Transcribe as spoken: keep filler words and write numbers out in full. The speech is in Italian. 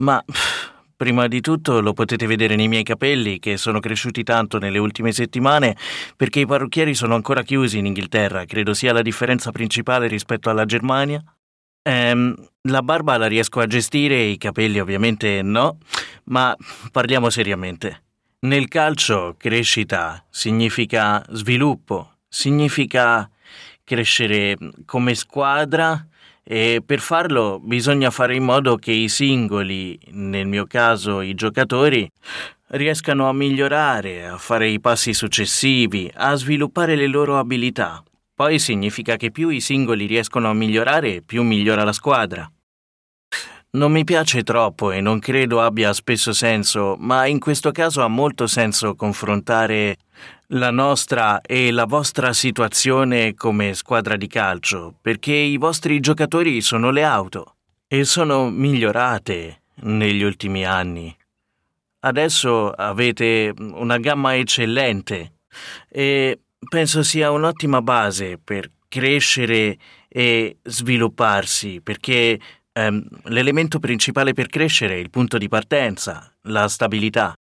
Ma pff, prima di tutto lo potete vedere nei miei capelli che sono cresciuti tanto nelle ultime settimane perché i parrucchieri sono ancora chiusi in Inghilterra, credo sia la differenza principale rispetto alla Germania. Ehm, la barba la riesco a gestire, i capelli ovviamente no, ma parliamo seriamente. Nel calcio crescita significa sviluppo, significa crescere come squadra e per farlo bisogna fare in modo che i singoli, nel mio caso i giocatori, riescano a migliorare, a fare i passi successivi, a sviluppare le loro abilità. Poi significa che più i singoli riescono a migliorare, più migliora la squadra. Non mi piace troppo e non credo abbia spesso senso, ma in questo caso ha molto senso confrontare la nostra e la vostra situazione come squadra di calcio, perché i vostri giocatori sono le auto e sono migliorate negli ultimi anni. Adesso avete una gamma eccellente e penso sia un'ottima base per crescere e svilupparsi, perché ehm, l'elemento principale per crescere è il punto di partenza, la stabilità.